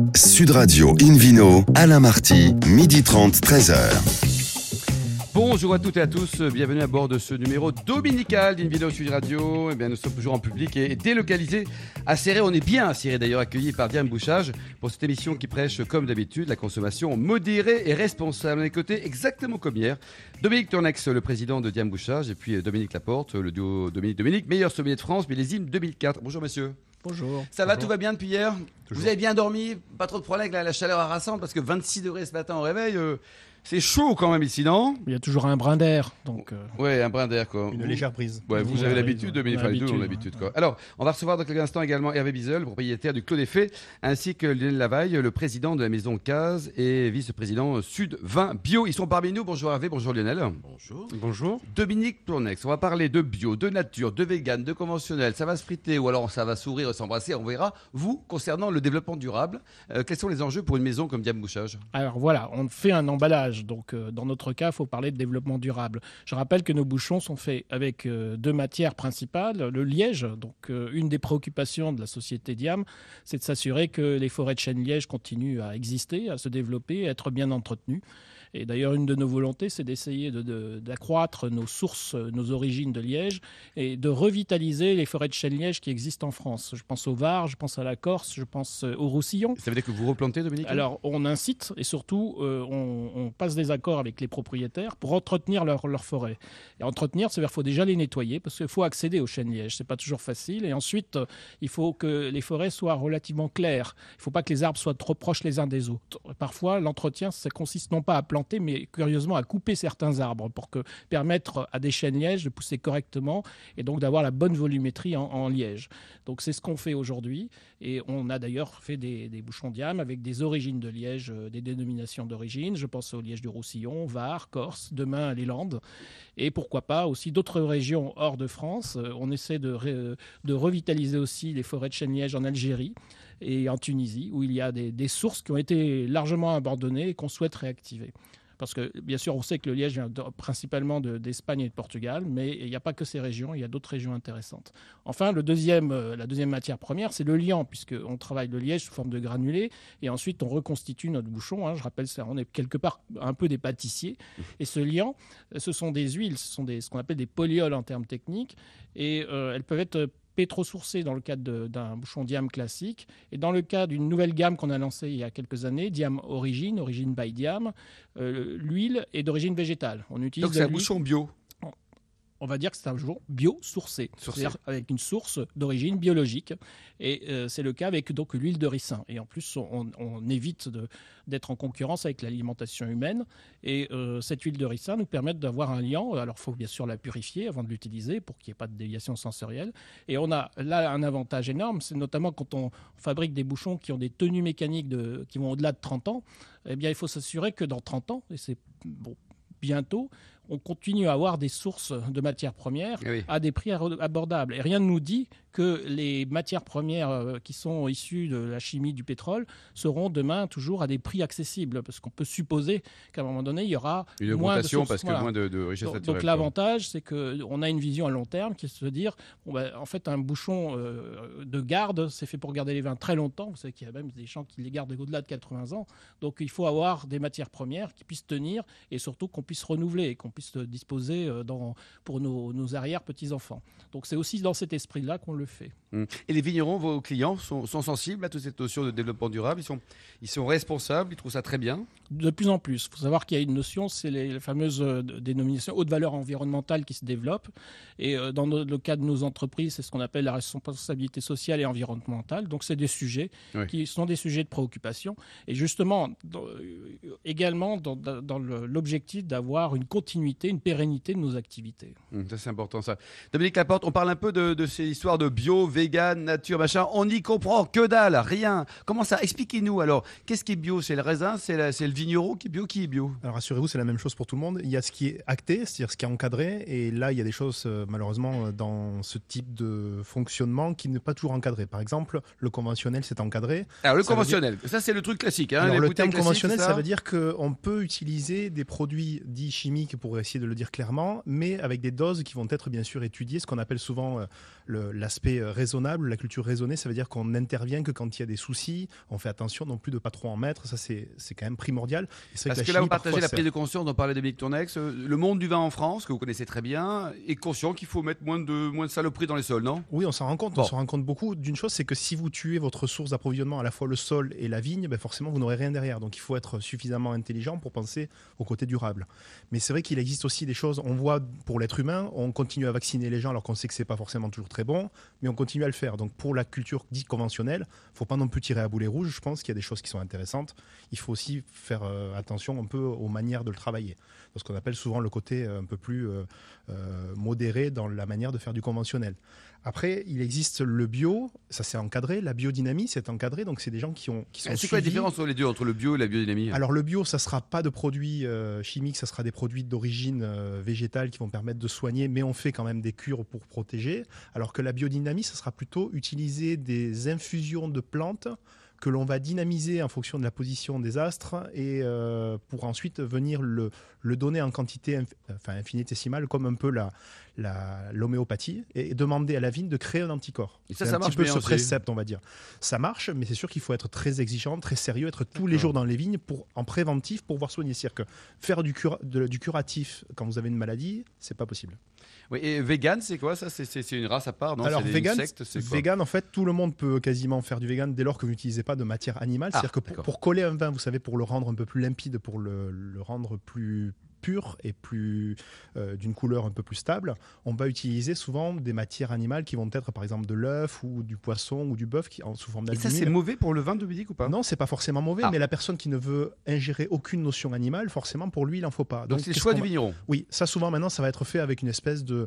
Sud Radio Invino, Alain Marty, 12h30, 13h. Bonjour à toutes et à tous, bienvenue à bord de ce numéro dominical d'Invino Sud Radio. Eh bien, nous sommes toujours en public et délocalisés à Céret. On est bien à Céret d'ailleurs, accueillis par Diane Bouchage pour cette émission qui prêche comme d'habitude la consommation modérée et responsable. À mes côtés, exactement comme hier, Dominique Tournex, le président de Diane Bouchage, et puis Dominique Laporte, le duo Dominique, meilleur sommelier de France, millésime 2004. Bonjour messieurs. Bonjour. Ça va, tout va bien depuis hier? Toujours. Vous avez bien dormi? Pas trop de problème avec la chaleur harassante parce que 26 degrés ce matin au réveil, c'est chaud quand même ici, non? Il y a toujours un brin d'air. Donc, Ouais, un brin d'air quoi. Une légère brise. Ouais, vous avez l'habitude, Dominique, enfin les deux ont l'habitude, l'habitude quoi. Alors, on va recevoir dans quelques instants également Hervé Bizel, propriétaire du Clos des Fées, ainsi que Lionel Lavaille, le président de la maison Case et vice-président Sud Vin Bio. Ils sont parmi nous. Bonjour Hervé, bonjour Lionel. Bonjour. bonjour. Dominique Tournex, on va parler de bio, de nature, de vegan, de conventionnel. Ça va se friter ou alors ça va sourire, s'embrasser, on verra. Vous, concernant le développement durable, quels sont les enjeux pour une maison comme Diane Bouchage? Alors voilà, on fait un emballage. Donc dans notre cas, il faut parler de développement durable. Je rappelle que nos bouchons sont faits avec deux matières principales. Le liège, donc une des préoccupations de la société Diam, c'est de s'assurer que les forêts de chêne liège continuent à exister, à se développer, à être bien entretenues. Et d'ailleurs, une de nos volontés, c'est d'essayer d'accroître nos sources, nos origines de liège et de revitaliser les forêts de chêne liège qui existent en France. Je pense au Var, je pense à la Corse, je pense au Roussillon. Ça veut dire que vous replantez, Dominique? Alors, on incite et surtout, on passe des accords avec les propriétaires pour entretenir leur forêt. Et entretenir, c'est-à-dire qu'il faut déjà les nettoyer parce qu'il faut accéder au chêne liège. Ce n'est pas toujours facile. Et ensuite, il faut que les forêts soient relativement claires. Il ne faut pas que les arbres soient trop proches les uns des autres. Parfois, l'entretien, ça consiste non pas à planter, mais curieusement à couper certains arbres pour permettre à des chênes lièges de pousser correctement et donc d'avoir la bonne volumétrie en liège. Donc c'est ce qu'on fait aujourd'hui et on a d'ailleurs fait des bouchons Diam avec des origines de liège, des dénominations d'origine. Je pense au liège du Roussillon, Var, Corse, demain les Landes et pourquoi pas aussi d'autres régions hors de France. On essaie de revitaliser aussi les forêts de chêne liège en Algérie et en Tunisie, où il y a des sources qui ont été largement abandonnées et qu'on souhaite réactiver. Parce que, bien sûr, on sait que le liège vient principalement d'Espagne et de Portugal, mais il n'y a pas que ces régions, il y a d'autres régions intéressantes. Enfin, la deuxième matière première, c'est le liant, puisqu'on travaille le liège sous forme de granulés, et ensuite on reconstitue notre bouchon. Je rappelle ça, on est quelque part un peu des pâtissiers. Et ce liant, ce sont des huiles, ce sont ce qu'on appelle des polyols en termes techniques, et elles peuvent être pétrosourcées dans le cadre d'un bouchon Diam classique. Et dans le cas d'une nouvelle gamme qu'on a lancée il y a quelques années, Diam Origine by Diam, l'huile est d'origine végétale. On utilise Donc c'est un bouchon bio? On va dire que c'est un bouchon bio-sourcé, c'est-à-dire avec une source d'origine biologique. Et c'est le cas avec donc l'huile de ricin. Et en plus, on évite d'être en concurrence avec l'alimentation humaine. Et cette huile de ricin nous permet d'avoir un liant. Alors, il faut bien sûr la purifier avant de l'utiliser pour qu'il n'y ait pas de déviation sensorielle. Et on a là un avantage énorme, c'est notamment quand on fabrique des bouchons qui ont des tenues mécaniques qui vont au-delà de 30 ans, eh bien, il faut s'assurer que dans 30 ans, et c'est bientôt, on continue à avoir des sources de matières premières à des prix abordables. Et rien ne nous dit que les matières premières qui sont issues de la chimie du pétrole seront demain toujours à des prix accessibles. Parce qu'on peut supposer qu'à un moment donné, il y aura une augmentation parce que moins de richesse naturelle. Donc l'avantage, c'est qu'on a une vision à long terme qui est de se dire, en fait, un bouchon de garde, c'est fait pour garder les vins très longtemps. Vous savez qu'il y a même des gens qui les gardent au-delà de 80 ans. Donc il faut avoir des matières premières qui puissent tenir et surtout qu'on puisse renouveler et qu'on puisse disposer pour nos arrière-petits-enfants. Donc c'est aussi dans cet esprit-là qu'on le fait. Et les vignerons, vos clients, sont sensibles à toute cette notion de développement durable? Ils sont responsables, ils trouvent ça très bien? De plus en plus. Il faut savoir qu'il y a une notion, c'est les fameuses dénominations haute valeur environnementale qui se développent. Et dans le cas de nos entreprises, c'est ce qu'on appelle la responsabilité sociale et environnementale. Donc c'est des sujets qui sont des sujets de préoccupation. Et justement, également dans l'objectif d'avoir une continuité, une pérennité de nos activités. Ça, c'est important, ça. Dominique Laporte, on parle un peu de ces histoires de bio, vegan, nature, machin. On n'y comprend que dalle, rien. Comment ça? Expliquez-nous alors. Qu'est-ce qui est bio? C'est le raisin? C'est le vigneron qui est bio? Qui est bio? Alors rassurez-vous, c'est la même chose pour tout le monde. Il y a ce qui est acté, c'est-à-dire ce qui est encadré. Et là, il y a des choses, malheureusement, dans ce type de fonctionnement qui n'est pas toujours encadré. Par exemple, le conventionnel, c'est encadré. Alors, le conventionnel, ça, c'est le truc classique. Alors, le terme conventionnel, ça veut dire qu'on peut utiliser des produits dits chimiques, pour essayer de le dire clairement, mais avec des doses qui vont être bien sûr étudiées, ce qu'on appelle souvent l'aspect raisonnable raisonnable. La culture raisonnée, ça veut dire qu'on n'intervient que quand il y a des soucis. On fait attention non plus de pas trop en mettre. Ça, c'est quand même primordial. Et c'est vrai Parce que là, vous partagez la prise de conscience dont parlait Dominique Tournex. Le monde du vin en France, que vous connaissez très bien, est conscient qu'il faut mettre moins de saloperies dans les sols, non? Oui, on s'en rend compte. Bon. On s'en rend compte beaucoup. D'une chose, c'est que si vous tuez votre source d'approvisionnement, à la fois le sol et la vigne, ben forcément, vous n'aurez rien derrière. Donc, il faut être suffisamment intelligent pour penser au côté durable. Mais c'est vrai qu'il existe aussi des choses. On voit pour l'être humain, on continue à vacciner les gens alors qu'on sait que c'est pas forcément toujours très bon, mais on continue à le faire. Donc, pour la culture dite conventionnelle, faut pas non plus tirer à boulet rouge. Je pense qu'il y a des choses qui sont intéressantes. Il faut aussi faire attention un peu aux manières de le travailler. Ce qu'on appelle souvent le côté un peu plus modéré dans la manière de faire du conventionnel. Après, il existe le bio, ça c'est encadré, la biodynamie c'est encadré, donc c'est des gens qui sont C'est quoi la différence entre les deux, entre le bio et la biodynamie? Alors le bio, ça sera pas de produits chimiques, ça sera des produits d'origine végétale qui vont permettre de soigner, mais on fait quand même des cures pour protéger. Alors que la biodynamie, ça sera plutôt utiliser des infusions de plantes que l'on va dynamiser en fonction de la position des astres et pour ensuite venir le donner en quantité infinitésimale, comme un peu l'homéopathie, et demander à la vigne de créer un anticorps. Et ça c'est un marche petit peu bien ce aussi. précepte, on va dire. Ça marche, mais c'est sûr qu'il faut être très exigeant, très sérieux, être tous les jours dans les vignes en préventif pour pouvoir soigner. C'est-à-dire que faire du curatif quand vous avez une maladie, c'est pas possible. Oui, et vegan, c'est quoi ça? C'est une race à part, non? Alors C'est des vegan, insectes, c'est quoi? vegan, en fait, tout le monde peut quasiment faire du vegan dès lors que vous n'utilisez pas de matière animale. C'est-à-dire que d'accord. pour coller un vin, vous savez, pour le rendre un peu plus limpide, pour le rendre plus pur et plus d'une couleur un peu plus stable, on va utiliser souvent des matières animales qui vont être par exemple de l'œuf ou du poisson ou du bœuf sous forme Et ça, d'albumine. c'est mauvais pour le vin, Dominique, ou pas? Non, c'est pas forcément mauvais, mais la personne qui ne veut ingérer aucune notion animale, forcément pour lui, il en faut pas. Donc c'est le qu'est-ce choix qu'on du va- vigneron. Oui, ça souvent maintenant, ça va être fait avec une espèce de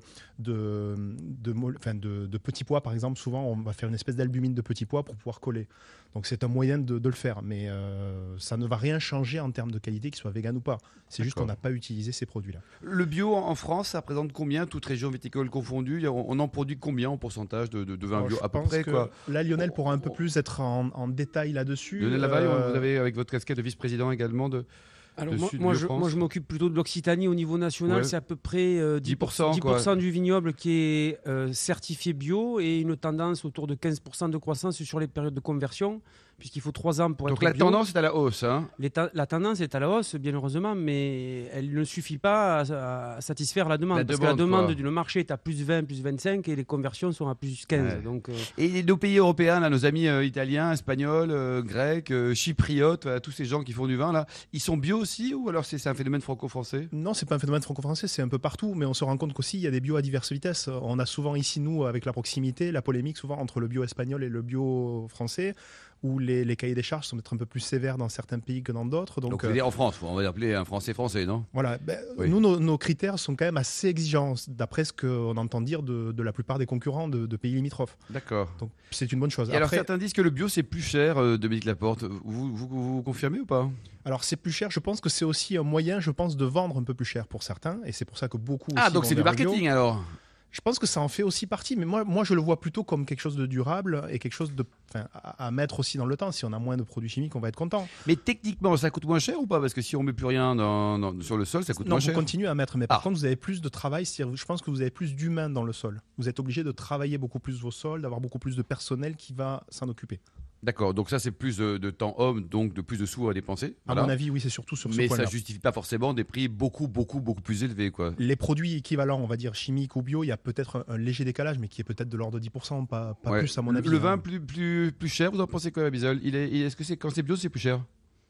petits pois, par exemple. Souvent, on va faire une espèce d'albumine de petits pois pour pouvoir coller. Donc c'est un moyen de le faire, mais ça ne va rien changer en termes de qualité, qu'il soit vegan ou pas. C'est juste qu'on n'a pas utilisé ces produits-là. Le bio en France, ça représente combien, toute région viticole confondue? On en produit combien en pourcentage de vin Alors, bio je à peu pense près, que quoi? là, Lionel pourra un peu plus être en détail là-dessus. Lionel Lavaille, vous avez avec votre casquette de vice-président également de. Alors de moi, Sud moi, Bio je, France. moi, je m'occupe plutôt de l'Occitanie au niveau national. Ouais. C'est à peu près 10%, 10% du vignoble qui est certifié bio et une tendance autour de 15% de croissance sur les périodes de conversion, puisqu'il faut 3 ans pour Donc être la bio. tendance est à la hausse, hein? La tendance est à la hausse, bien heureusement, mais elle ne suffit pas à satisfaire la demande. Parce que la demande quoi. du marché est à plus 20, plus 25 et les conversions sont à plus 15. Ouais. Donc, Et nos pays européens, là, nos amis italiens, espagnols, grecs, chypriotes, tous ces gens qui font du vin, là, ils sont bio aussi ou alors c'est un phénomène franco-français? Non, c'est pas un phénomène franco-français, c'est un peu partout, mais on se rend compte qu'aussi il y a des bio à diverses vitesses. On a souvent ici, nous, avec la proximité, la polémique souvent entre le bio espagnol et le bio français, où les cahiers des charges sont peut-être un peu plus sévères dans certains pays que dans d'autres. Donc, vous voulez dire en France, on va l'appeler un français français, non? Voilà, Oui. nous, nos critères sont quand même assez exigeants, d'après ce qu'on entend dire de la plupart des concurrents de pays limitrophes. D'accord. Donc c'est une bonne chose. Et alors Après, certains disent que le bio c'est plus cher, Dominique Laporte. Vous confirmez ou pas? alors c'est plus cher, je pense que c'est aussi un moyen, je pense, de vendre un peu plus cher pour certains, et c'est pour ça que beaucoup Ah, aussi donc vont c'est du vers le bio. marketing alors? Je pense que ça en fait aussi partie, mais moi je le vois plutôt comme quelque chose de durable et quelque chose à mettre aussi dans le temps. Si on a moins de produits chimiques, on va être content. Mais techniquement, ça coûte moins cher ou pas? Parce que si on met plus rien sur le sol, ça coûte Non, moins vous cher. continuez à mettre, mais par Ah. contre vous avez plus de travail. C'est-à-dire, je pense que vous avez plus d'humains dans le sol. Vous êtes obligé de travailler beaucoup plus vos sols, d'avoir beaucoup plus de personnel qui va s'en occuper. D'accord, donc ça c'est plus de temps homme, donc de plus de sous à dépenser. À Voilà. mon avis, oui, c'est surtout sur ce Mais point-là. ça justifie pas forcément des prix beaucoup plus élevés, quoi. Les produits équivalents, on va dire chimiques ou bio, il y a peut-être un léger décalage, mais qui est peut-être de l'ordre de 10%, pas Ouais. plus à mon avis. Le hein. vin plus cher, vous en pensez quoi, Bisol? Est-ce que quand c'est bio, c'est plus cher?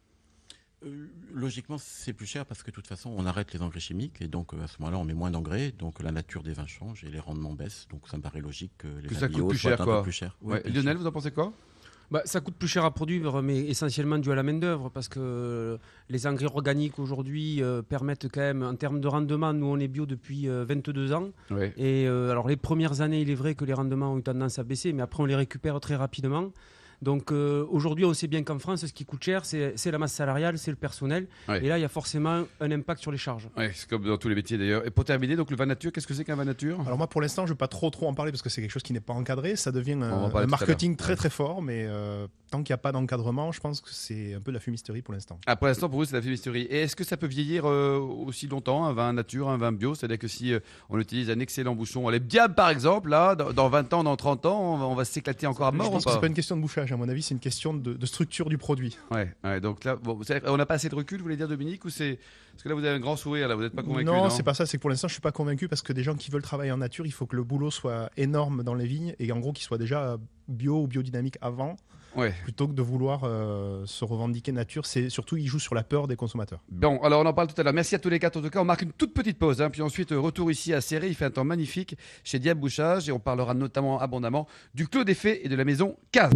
Logiquement, c'est plus cher parce que de toute façon, on arrête les engrais chimiques et donc à ce moment-là, on met moins d'engrais, donc la nature des vins change et les rendements baissent. Donc ça me paraît logique que les Que vins ça coûte bio plus soient cher, un quoi. peu plus chers. Oui, Ouais. bien Lionel, sûr. vous en pensez quoi? ça coûte plus cher à produire, mais essentiellement dû à la main-d'œuvre, parce que les engrais organiques aujourd'hui permettent quand même, en termes de rendement, nous on est bio depuis 22 ans. Ouais. Et alors les premières années, il est vrai que les rendements ont eu tendance à baisser, mais après on les récupère très rapidement. Donc aujourd'hui, on sait bien qu'en France, ce qui coûte cher, c'est la masse salariale, c'est le personnel. Ouais. Et là, il y a forcément un impact sur les charges. Ouais, c'est comme dans tous les métiers d'ailleurs. Et pour terminer, donc le vin nature, qu'est-ce que c'est qu'un vin nature? Alors moi, pour l'instant, je ne vais pas trop en parler parce que c'est quelque chose qui n'est pas encadré. Ça devient On va en un parler tout à marketing l'heure. très très fort, mais tant qu'il n'y a pas d'encadrement, je pense que c'est un peu de la fumisterie pour l'instant. Ah, pour l'instant, pour vous, c'est la fumisterie. Et est-ce que ça peut vieillir aussi longtemps, un vin nature, un vin bio? C'est-à-dire que si on utilise un excellent bouchon, les Diables par exemple, là, dans 20 ans, dans 30 ans, on va s'éclater encore à mort. Je pense que c'est pas une question de bouchage, à mon avis, c'est une question de structure du produit. Ouais, donc là, bon, on n'a pas assez de recul, vous voulez dire, Dominique, ou c'est parce que là vous avez un grand sourire, là, vous n'êtes pas convaincu? Non, c'est pas ça. C'est que pour l'instant, je suis pas convaincu parce que des gens qui veulent travailler en nature, il faut que le boulot soit énorme dans les vignes et en gros qu'il soit déjà bio ou biodynamique avant. Ouais. Plutôt que de vouloir se revendiquer nature, c'est surtout il joue sur la peur des consommateurs. Bon, alors on en parle tout à l'heure. Merci à tous les quatre. En tout cas, on marque une toute petite pause, puis ensuite retour ici à Céré. Il fait un temps magnifique chez Diable Bouchage et on parlera notamment abondamment du Clos des Fées et de la maison Case.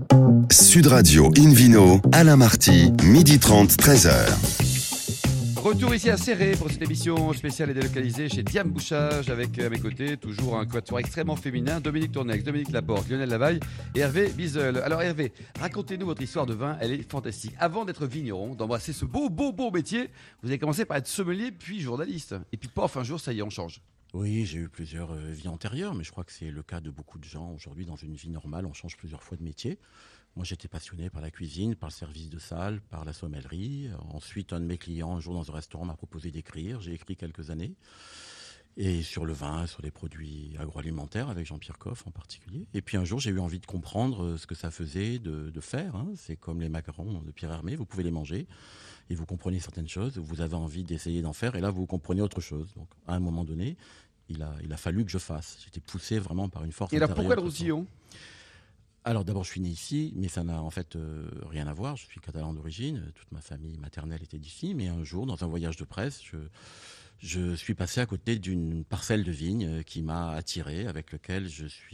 Sud Radio Invino, Alain Marty, 12h30, 13h. Retour ici à Céré pour cette émission spéciale et délocalisée chez Diable Bouchage avec à mes côtés toujours un quatuor extrêmement féminin, Dominique Tournex, Dominique Laporte, Lionel Lavaille et Hervé Bizel. Alors Hervé, racontez-nous votre histoire de vin, elle est fantastique. Avant d'être vigneron, d'embrasser ce beau métier, vous avez commencé par être sommelier puis journaliste. Et puis paf, un jour ça y est, on change. Oui, j'ai eu plusieurs vies antérieures, mais je crois que c'est le cas de beaucoup de gens aujourd'hui. Dans une vie normale, on change plusieurs fois de métier. Moi, j'étais passionné par la cuisine, par le service de salle, par la sommellerie. Ensuite, un de mes clients, un jour dans un restaurant, m'a proposé d'écrire. J'ai écrit quelques années. Et sur le vin, sur les produits agroalimentaires, avec Jean-Pierre Coff en particulier. Et puis un jour, j'ai eu envie de comprendre ce que ça faisait de faire. C'est comme les macarons de Pierre Hermé, vous pouvez les manger et vous comprenez certaines choses. Vous avez envie d'essayer d'en faire et là, vous comprenez autre chose. Donc, à un moment donné, il a fallu que je fasse. J'étais poussé vraiment par une force intérieure. Et alors, pourquoi le Roussillon ? Alors d'abord, je suis né ici, mais ça n'a en fait rien à voir. Je suis catalan d'origine, toute ma famille maternelle était d'ici. Mais un jour, dans un voyage de presse, je suis passé à côté d'une parcelle de vigne qui m'a attiré, avec lequel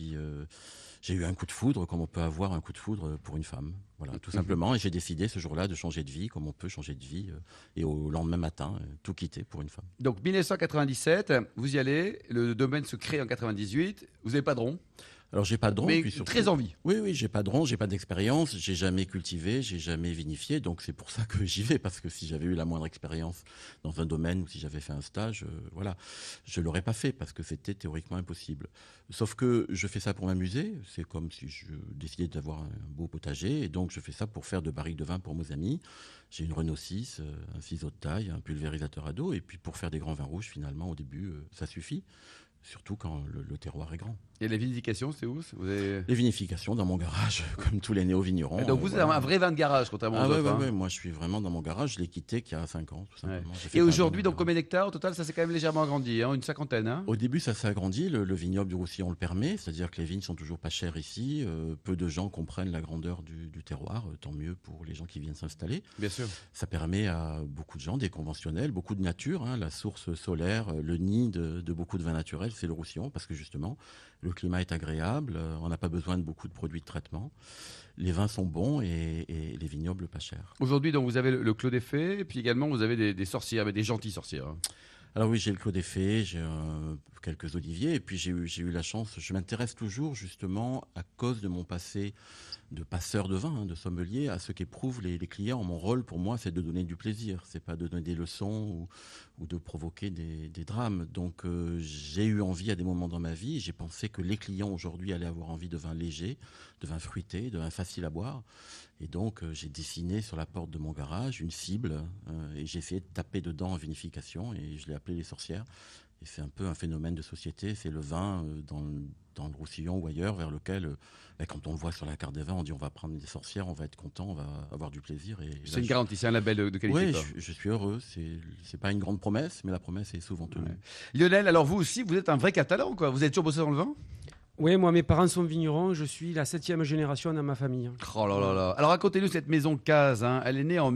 j'ai eu un coup de foudre, comme on peut avoir un coup de foudre pour une femme. Voilà, tout simplement. Et j'ai décidé ce jour-là de changer de vie, comme on peut changer de vie, et au lendemain matin, tout quitter pour une femme. Donc 1997, vous y allez, le domaine se crée en 98, vous n'avez pas de rond. Alors j'ai pas de rond, mais puis surtout, très envie. Oui, j'ai pas de rond, j'ai pas d'expérience, j'ai jamais cultivé, j'ai jamais vinifié, donc c'est pour ça que j'y vais, parce que si j'avais eu la moindre expérience dans un domaine ou si j'avais fait un stage, voilà, je l'aurais pas fait parce que c'était théoriquement impossible. Sauf que je fais ça pour m'amuser, c'est comme si je décidais d'avoir un beau potager, et donc je fais ça pour faire de barriques de vin pour mes amis. J'ai une Renault 6, un ciseau de taille, un pulvérisateur à dos, et puis pour faire des grands vins rouges, finalement, au début, ça suffit. Surtout quand le terroir est grand. Et les vinifications, c'est où Les vinifications dans mon garage, comme tous les néo-vignerons. Donc vous êtes un vrai vin de garage, contrairement aux autres. Oui, moi je suis vraiment dans mon garage. Je l'ai quitté qu'il y a 5 ans, tout simplement. Et aujourd'hui, donc combien d'hectares au total? Ça s'est quand même légèrement agrandi, une cinquantaine. Au début, ça s'est agrandi. Le vignoble du Roussillon le permet. C'est-à-dire que les vignes sont toujours pas chères ici. Peu de gens comprennent la grandeur du terroir. Tant mieux pour les gens qui viennent s'installer. Bien sûr. Ça permet à beaucoup de gens, des conventionnels, beaucoup de nature. La source solaire, le nid de beaucoup de vins naturels, c'est le Roussillon. Parce que justement, le climat est agréable, on n'a pas besoin de beaucoup de produits de traitement, les vins sont bons et les vignobles pas chers. Aujourd'hui, donc, vous avez le Clos des Fées, et puis également vous avez des sorcières, mais des gentilles sorcières. Alors oui, j'ai le Clos des Fées, j'ai quelques oliviers, et puis j'ai eu la chance, je m'intéresse toujours justement à cause de mon passé de passeur de vin, de sommelier, à ce qu'éprouvent les clients. Mon rôle pour moi, c'est de donner du plaisir, c'est pas de donner des leçons ou de provoquer des drames. Donc j'ai eu envie à des moments dans ma vie, j'ai pensé que les clients aujourd'hui allaient avoir envie de vin léger, de vin fruité, de vin facile à boire. Et donc j'ai dessiné sur la porte de mon garage une cible et j'ai essayé de taper dedans en vinification et je l'ai appelé les sorcières. Et c'est un peu un phénomène de société, c'est le vin dans le Roussillon ou ailleurs vers lequel, quand on le voit sur la carte des vins, on dit on va prendre des sorcières, on va être content, on va avoir du plaisir. C'est une garantie, c'est un label de qualité. Oui, je suis heureux, c'est pas une grande promesse, mais la promesse est souvent tenue. Ouais. Lionel, alors vous aussi, vous êtes un vrai catalan, quoi. Vous êtes toujours bossé dans le vin? Oui, moi, mes parents sont vignerons. Je suis la 7e génération dans ma famille. Oh là là là. Alors, racontez-nous cette maison Case. Elle est née en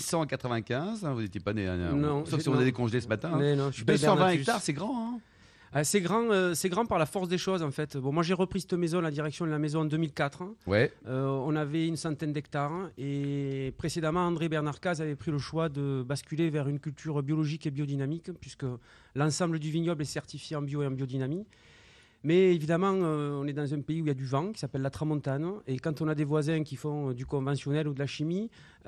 1895. Vous n'étiez pas né. Non. Sauf si on a décongelé ce matin. Mais non, je suis 220 hectares, c'est grand. C'est grand par la force des choses, en fait. Bon, moi, j'ai repris cette maison, la direction de la maison en 2004. Ouais. On avait une centaine d'hectares. Et précédemment, André Bernard Case avait pris le choix de basculer vers une culture biologique et biodynamique, puisque l'ensemble du vignoble est certifié en bio et en biodynamie. Mais évidemment, on est dans un pays où il y a du vent qui s'appelle la Tramontane. Et quand on a des voisins qui font du conventionnel ou de la chimie,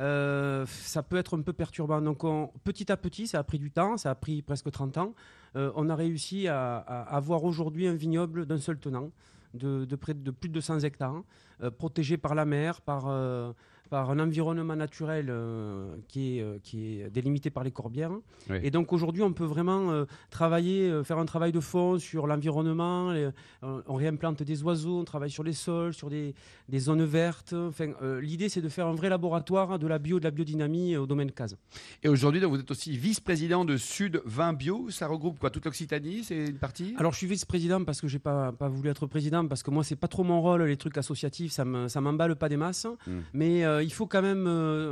ça peut être un peu perturbant. Donc petit à petit, ça a pris du temps, ça a pris presque 30 ans. On a réussi à avoir aujourd'hui un vignoble d'un seul tenant. de près de plus de 200 hectares, protégés par la mer, par un environnement naturel qui est délimité par les corbières. Oui. Et donc aujourd'hui, on peut vraiment faire un travail de fond sur l'environnement. On réimplante des oiseaux, on travaille sur les sols, sur des zones vertes. Enfin, l'idée, c'est de faire un vrai laboratoire de la biodynamie au domaine CASE. Et aujourd'hui, donc, vous êtes aussi vice-président de Sud Vin Bio. Ça regroupe quoi, toute l'Occitanie, c'est une partie? Alors, je suis vice-président parce que j'ai pas voulu être président, parce que moi, c'est pas trop mon rôle, les trucs associatifs, ça m'emballe pas des masses. Mais il faut quand même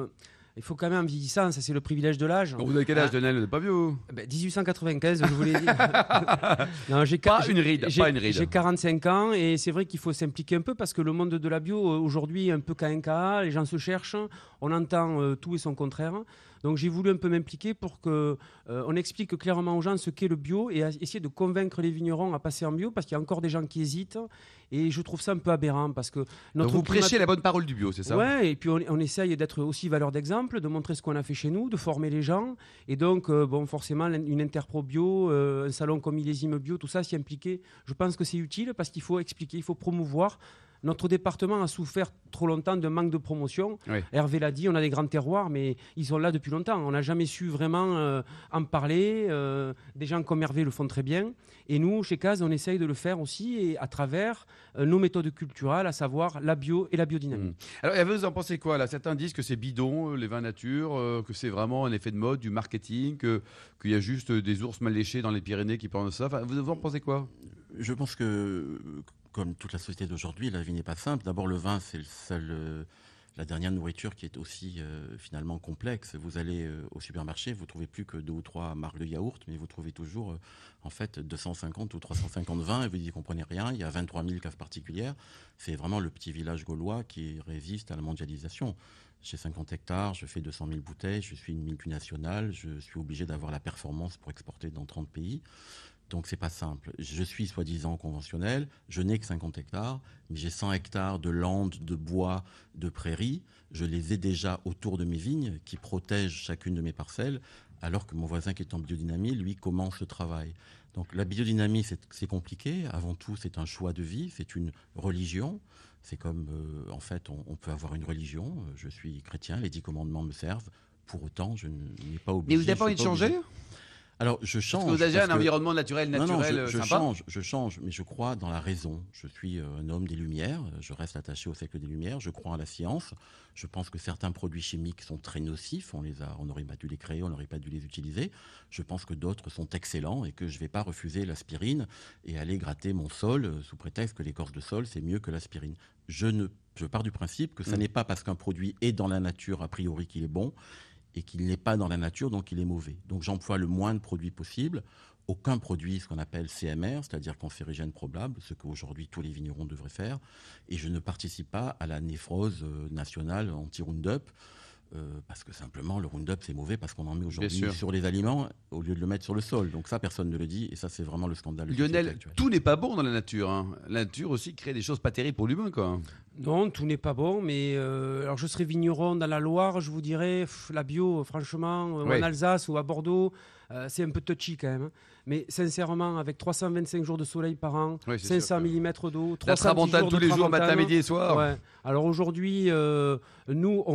en vieillissant, ça c'est le privilège de l'âge. Vous avez quel âge, Lionel? Vous n'êtes pas vieux? 1895, je vous l'ai dit. Non, Pas une ride. J'ai 45 ans et c'est vrai qu'il faut s'impliquer un peu parce que le monde de la bio aujourd'hui est un peu caïnca, les gens se cherchent, on entend tout et son contraire. Donc j'ai voulu un peu m'impliquer pour qu'on explique clairement aux gens ce qu'est le bio et essayer de convaincre les vignerons à passer en bio parce qu'il y a encore des gens qui hésitent et je trouve ça un peu aberrant parce que Donc vous prêchez la bonne parole du bio, c'est ça? Ouais, et puis on essaye d'être aussi valeur d'exemple, de montrer ce qu'on a fait chez nous, de former les gens et donc forcément une interpro bio, un salon comme Millésime bio, tout ça s'y impliquer. Je pense que c'est utile parce qu'il faut expliquer, il faut promouvoir. Notre département a souffert trop longtemps d'un manque de promotion. Oui. Hervé l'a dit, on a des grands terroirs, mais ils sont là depuis longtemps. On n'a jamais su vraiment en parler. Des gens comme Hervé le font très bien. Et nous, chez CASE, on essaye de le faire aussi et à travers nos méthodes culturelles, à savoir la bio et la biodynamie. Alors, Hervé, vous en pensez quoi là? Certains disent que c'est bidon, les vins nature, que c'est vraiment un effet de mode, du marketing, qu'il y a juste des ours mal léchés dans les Pyrénées qui pensent ça. Enfin, vous en pensez quoi? Je pense que, comme toute la société d'aujourd'hui, la vie n'est pas simple. D'abord, le vin, c'est la dernière nourriture qui est aussi finalement complexe. Vous allez au supermarché, vous ne trouvez plus que 2 ou 3 marques de yaourt, mais vous trouvez toujours en fait 250 ou 350 vins et vous n'y comprenez rien. Il y a 23 000 caves particulières. C'est vraiment le petit village gaulois qui résiste à la mondialisation. J'ai 50 hectares, je fais 200 000 bouteilles, je suis une multinationale, je suis obligé d'avoir la performance pour exporter dans 30 pays. Donc c'est pas simple. Je suis soi-disant conventionnel, je n'ai que 50 hectares, mais j'ai 100 hectares de landes, de bois, de prairies. Je les ai déjà autour de mes vignes qui protègent chacune de mes parcelles, alors que mon voisin qui est en biodynamie, lui, commence le travail. Donc la biodynamie, c'est compliqué. Avant tout, c'est un choix de vie, c'est une religion. C'est comme, en fait, on peut avoir une religion. Je suis chrétien, les 10 commandements me servent. Pour autant, je n'ai pas obligé. Mais vous n'avez pas envie de changer? Alors, je change. Parce que vous avez un environnement naturel sympa. Je change, mais je crois dans la raison. Je suis un homme des Lumières, je reste attaché au siècle des Lumières, je crois en la science. Je pense que certains produits chimiques sont très nocifs, on n'aurait pas dû les créer, on n'aurait pas dû les utiliser. Je pense que d'autres sont excellents et que je ne vais pas refuser l'aspirine et aller gratter mon sol sous prétexte que l'écorce de sol, c'est mieux que l'aspirine. Je pars du principe que ce n'est pas parce qu'un produit est dans la nature a priori qu'il est bon, et qu'il n'est pas dans la nature, donc il est mauvais. Donc j'emploie le moins de produits possible, aucun produit, ce qu'on appelle CMR, c'est-à-dire cancérigène probable, ce qu'aujourd'hui tous les vignerons devraient faire, et je ne participe pas à la névrose nationale anti-Roundup, parce que simplement le Roundup c'est mauvais parce qu'on en met aujourd'hui sur les aliments au lieu de le mettre sur le sol. Donc ça personne ne le dit et ça c'est vraiment le scandale. Lionel, tout n'est pas bon dans la nature. Hein. La nature aussi crée des choses pas terribles pour l'humain, quoi. Non, tout n'est pas bon, mais alors je serais vigneron dans la Loire, je vous dirais la bio, franchement, en Alsace ou à Bordeaux, c'est un peu touchy quand même. Mais sincèrement, avec 325 jours de soleil par an, 500 mm d'eau, 300 tramontane tous les jours, matin, midi et soir. Ouais. Alors aujourd'hui, nous,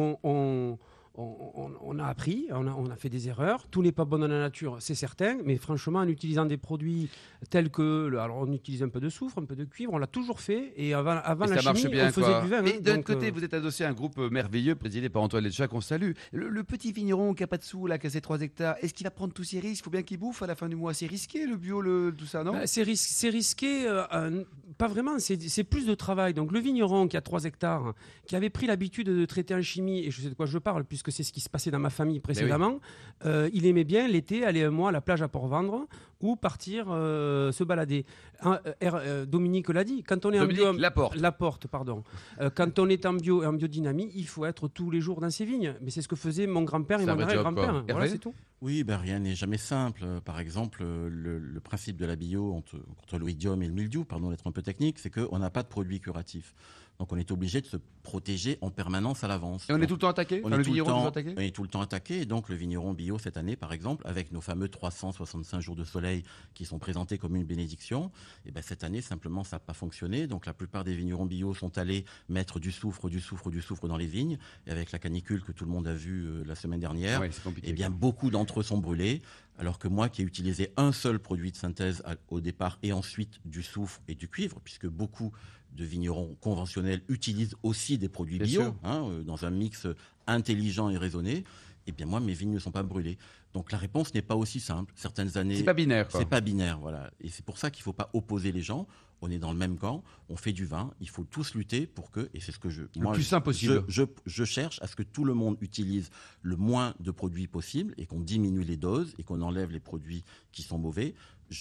on a appris, on a fait des erreurs. Tout n'est pas bon dans la nature, c'est certain. Mais franchement, en utilisant des produits tels que... Alors, on utilise un peu de soufre, un peu de cuivre. On l'a toujours fait. Et avant la chimie, on faisait du vin. Mais d'un côté, vous êtes adossé à un groupe merveilleux présidé par Antoine Letcha, qu'on salue. Le petit vigneron qui n'a pas de sous, là, qui a ses 3 hectares, est-ce qu'il va prendre tous ces risques? Il faut bien qu'il bouffe à la fin du mois. C'est risqué, le bio, tout ça, non? C'est risqué, pas vraiment. C'est plus de travail. Donc, le vigneron qui a 3 hectares, qui avait pris l'habitude de traiter en chimie, et je sais de quoi je parle, puisque c'est ce qui se passait dans ma famille précédemment, il aimait bien l'été aller un mois à la plage à Port-Vendre ou partir se balader. Dominique l'a dit, quand on est Laporte, pardon. Quand on est en bio et en biodynamie, il faut être tous les jours dans ses vignes. Mais c'est ce que faisait mon grand-père et mon arrière-grand-père. Voilà, c'est tout. Oui, rien n'est jamais simple. Par exemple, le principe de la bio contre l'oïdium et le mildiou, pardon d'être un peu technique, c'est qu'on n'a pas de produit curatif. Donc on est obligé de se protéger en permanence à l'avance. Et on est tout le temps attaqué. On est tout le temps attaqué. Et donc le vigneron bio cette année, par exemple, avec nos fameux 365 jours de soleil qui sont présentés comme une bénédiction, et ben cette année simplement ça n'a pas fonctionné. Donc la plupart des vignerons bio sont allés mettre du soufre dans les vignes. Et avec la canicule que tout le monde a vue la semaine dernière, Ouais, c'est compliqué, eh bien beaucoup d'entre eux sont brûlés. Alors que moi qui ai utilisé un seul produit de synthèse au départ et ensuite du soufre et du cuivre, puisque beaucoup de vignerons conventionnels utilisent aussi des produits bio dans un mix intelligent et raisonné, eh bien moi mes vignes ne sont pas brûlées. Donc la réponse n'est pas aussi simple. Certaines années, c'est pas binaire, quoi. C'est pas binaire, voilà. Et c'est pour ça qu'il ne faut pas opposer les gens. On est dans le même camp, on fait du vin, il faut tous lutter pour que, et c'est ce que le plus simple possible. Je cherche à ce que tout le monde utilise le moins de produits possible et qu'on diminue les doses et qu'on enlève les produits qui sont mauvais.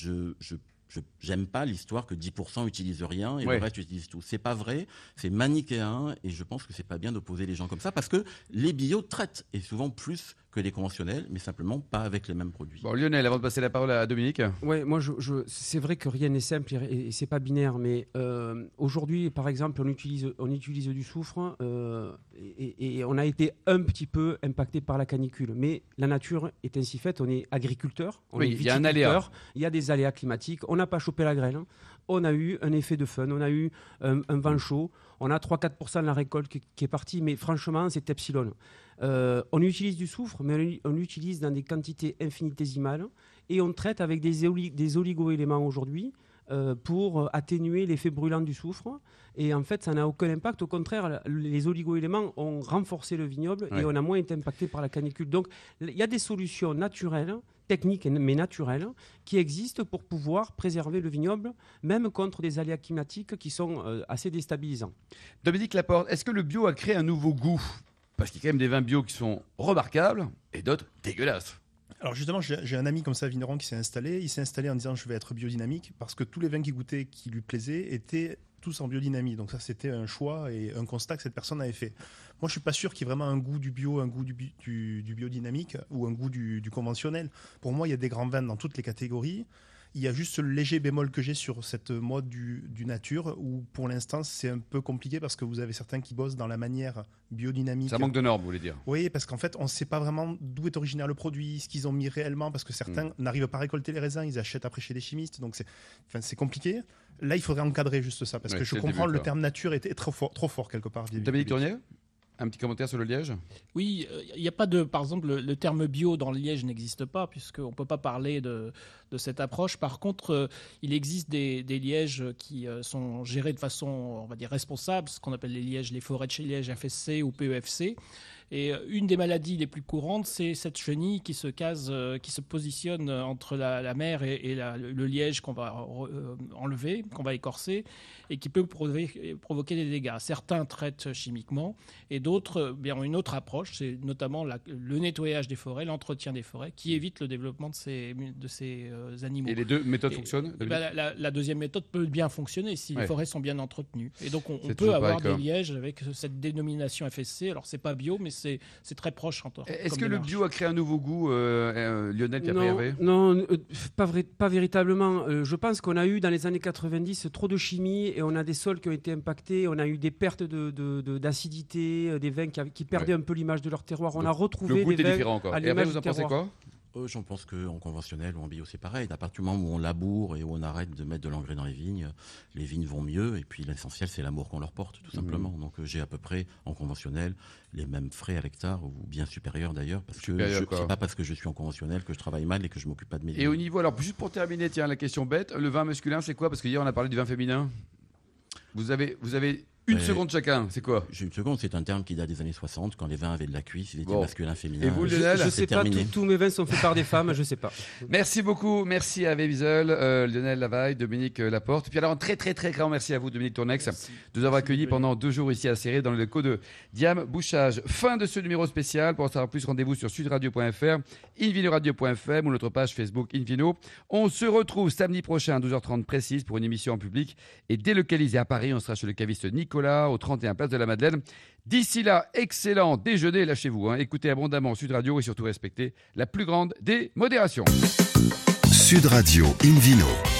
J'aime pas l'histoire que 10% utilisent rien et le reste utilisent tout. C'est pas vrai, c'est manichéen et je pense que c'est pas bien d'opposer les gens comme ça parce que les bio traitent et souvent plus que les conventionnels, mais simplement pas avec les mêmes produits. Bon, Lionel, avant de passer la parole à Dominique. Ouais, moi, c'est vrai que rien n'est simple et c'est pas binaire, mais aujourd'hui, par exemple, on utilise du soufre et on a été un petit peu impacté par la canicule. Mais la nature est ainsi faite. On est agriculteur, il y a un aléa. Il y a des aléas climatiques. On n'a pas chopé la grêle. On a eu un effet de fun, on a eu un vent chaud, on a 3-4% de la récolte qui est partie, mais franchement, c'est epsilon. On utilise du soufre, mais on l'utilise dans des quantités infinitésimales et on traite avec des oligo-éléments aujourd'hui pour atténuer l'effet brûlant du soufre. Et en fait, ça n'a aucun impact. Au contraire, les oligo-éléments ont renforcé le vignoble et on a moins été impacté par la canicule. Donc, il y a des solutions naturelles, techniques mais naturelles, qui existent pour pouvoir préserver le vignoble, même contre des aléas climatiques qui sont assez déstabilisants. Dominique Laporte, est-ce que le bio a créé un nouveau goût ? Parce qu'il y a quand même des vins bio qui sont remarquables et d'autres dégueulasses. Alors justement, j'ai un ami comme ça, vigneron, qui s'est installé. Il s'est installé en disant je vais être biodynamique parce que tous les vins qu'il goûtait, qui lui plaisaient, étaient tous en biodynamie. Donc ça, c'était un choix et un constat que cette personne avait fait. Moi, je suis pas sûr qu'il y ait vraiment un goût du bio, un goût du biodynamique ou un goût du conventionnel. Pour moi, il y a des grands vins dans toutes les catégories. Il y a juste le léger bémol que j'ai sur cette mode du nature où pour l'instant c'est un peu compliqué parce que vous avez certains qui bossent dans la manière biodynamique. Ça manque de normes, vous voulez dire ? Oui, parce qu'en fait on ne sait pas vraiment d'où est originaire le produit, ce qu'ils ont mis réellement, parce que certains n'arrivent pas à récolter les raisins, ils achètent après chez des chimistes, donc c'est compliqué. Là il faudrait encadrer juste ça parce que je comprends le terme nature était trop fort quelque part. Dominique Tournier ? Un petit commentaire sur le liège ? Oui, il n'y a pas de... Par exemple, le terme bio dans le liège n'existe pas, puisqu'on ne peut pas parler de cette approche. Par contre, il existe des lièges qui sont gérés de façon, on va dire, responsable, ce qu'on appelle les lièges, les forêts de chez liège FSC ou PEFC. Et une des maladies les plus courantes, c'est cette chenille qui se qui se positionne entre la mer et le liège qu'on va enlever, qu'on va écorcer, et qui peut provoquer des dégâts. Certains traitent chimiquement, et d'autres ont une autre approche, c'est notamment le nettoyage des forêts, l'entretien des forêts, qui évite le développement de ces animaux. Et les deux méthodes fonctionnent ? La deuxième méthode peut bien fonctionner si les forêts sont bien entretenues. Et donc on peut avoir des lièges avec cette dénomination FSC. Alors c'est pas bio, mais c'est très proche. Est-ce que le bio a créé un nouveau goût, Lionel, puis après Hervé ? Non, pas véritablement. Je pense qu'on a eu dans les années 90 trop de chimie et on a des sols qui ont été impactés. On a eu des pertes d'acidité, des vins qui perdaient un peu l'image de leur terroir. On a retrouvé des vins différent encore. Et Hervé, vous en pensez quoi ? J'en pense qu'en conventionnel ou en bio, c'est pareil. À partir du moment où on laboure et où on arrête de mettre de l'engrais dans les vignes vont mieux. Et puis l'essentiel, c'est l'amour qu'on leur porte, tout simplement. Donc j'ai à peu près, en conventionnel, les mêmes frais à l'hectare, ou bien supérieurs d'ailleurs. Parce que c'est pas parce que je suis en conventionnel que je travaille mal et que je m'occupe pas de mes vignes. Et au niveau, alors juste pour terminer, tiens, la question bête, le vin masculin, c'est quoi ? Parce qu'hier, on a parlé du vin féminin. Vous avez une seconde chacun, c'est quoi ? J'ai une seconde, c'est un terme qui date des années 60, quand les vins avaient de la cuisse, ils étaient masculins, féminins. Et vous, Lionel ? Je sais pas, tous mes vins sont faits par des femmes, je sais pas. Merci beaucoup, merci à Hervé Wiesel, Lionel Lavaille, Dominique Laporte. Puis alors, un très très très grand merci à vous, Dominique Tournex, de nous avoir accueillis pendant 2 jours ici à Céré, dans le locaux de Diam Bouchage. Fin de ce numéro spécial. Pour en savoir plus, rendez-vous sur sudradio.fr, invinoradio.fm ou notre page Facebook Invino. On se retrouve samedi prochain à 12h30 précise pour une émission en public et délocalisée à Paris. On sera chez le caviste Nicolas, au 31 Place de la Madeleine. D'ici là, excellent déjeuner, lâchez-vous. Écoutez abondamment Sud Radio et surtout respectez la plus grande des modérations. Sud Radio Invino.